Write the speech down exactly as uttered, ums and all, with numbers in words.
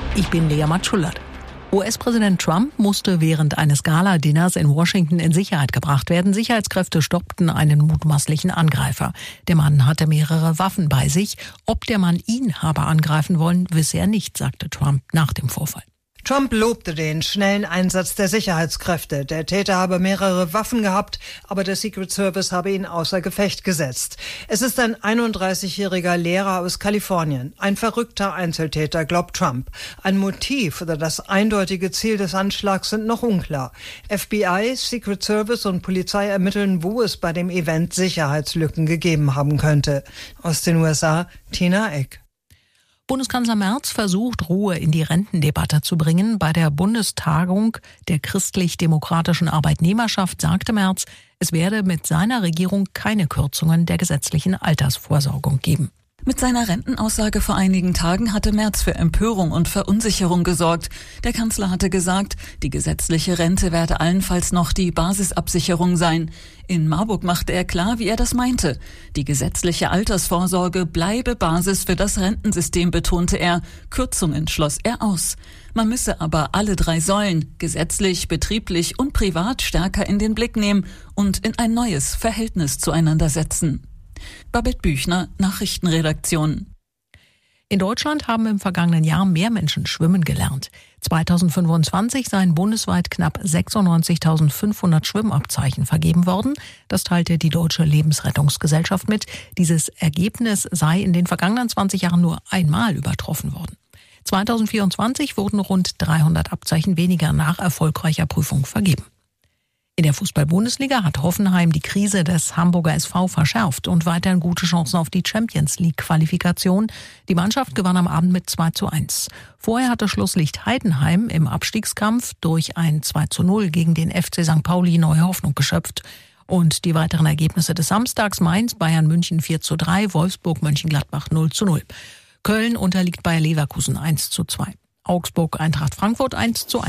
Ich bin Lea Matschullert. U S-Präsident Trump musste während eines Gala-Dinners in Washington in Sicherheit gebracht werden. Sicherheitskräfte stoppten einen mutmaßlichen Angreifer. Der Mann hatte mehrere Waffen bei sich. Ob der Mann ihn habe angreifen wollen, wisse er nicht, sagte Trump nach dem Vorfall. Trump lobte den schnellen Einsatz der Sicherheitskräfte. Der Täter habe mehrere Waffen gehabt, aber der Secret Service habe ihn außer Gefecht gesetzt. Es ist ein einunddreißigjähriger Lehrer aus Kalifornien. Ein verrückter Einzeltäter, glaubt Trump. Ein Motiv oder das eindeutige Ziel des Anschlags sind noch unklar. F B I, Secret Service und Polizei ermitteln, wo es bei dem Event Sicherheitslücken gegeben haben könnte. Aus den U S A, Tina Eck. Bundeskanzler Merz versucht, Ruhe in die Rentendebatte zu bringen. Bei der Bundestagung der christlich-demokratischen Arbeitnehmerschaft sagte Merz, es werde mit seiner Regierung keine Kürzungen der gesetzlichen Altersvorsorgung geben. Mit seiner Rentenaussage vor einigen Tagen hatte Merz für Empörung und Verunsicherung gesorgt. Der Kanzler hatte gesagt, die gesetzliche Rente werde allenfalls noch die Basisabsicherung sein. In Marburg machte er klar, wie er das meinte. Die gesetzliche Altersvorsorge bleibe Basis für das Rentensystem, betonte er. Kürzungen schloss er aus. Man müsse aber alle drei Säulen, gesetzlich, betrieblich und privat, stärker in den Blick nehmen und in ein neues Verhältnis zueinander setzen. Babette Büchner, Nachrichtenredaktion. In Deutschland haben im vergangenen Jahr mehr Menschen schwimmen gelernt. zweitausendfünfundzwanzig seien bundesweit knapp sechsundneunzigtausendfünfhundert Schwimmabzeichen vergeben worden. Das teilte die Deutsche Lebensrettungsgesellschaft mit. Dieses Ergebnis sei in den vergangenen zwanzig Jahren nur einmal übertroffen worden. zweitausendvierundzwanzig wurden rund dreihundert Abzeichen weniger nach erfolgreicher Prüfung vergeben. In der Fußball-Bundesliga hat Hoffenheim die Krise des Hamburger S V verschärft und weiterhin gute Chancen auf die Champions-League-Qualifikation. Die Mannschaft gewann am Abend mit zwei zu eins. Vorher hatte Schlusslicht Heidenheim im Abstiegskampf durch ein zwei zu null gegen den F C Sankt Pauli neue Hoffnung geschöpft. Und die weiteren Ergebnisse des Samstags: Mainz, Bayern München vier zu drei, Wolfsburg, Mönchengladbach null zu null. Köln unterliegt Bayer Leverkusen eins zu zwei. Augsburg, Eintracht Frankfurt eins zu eins.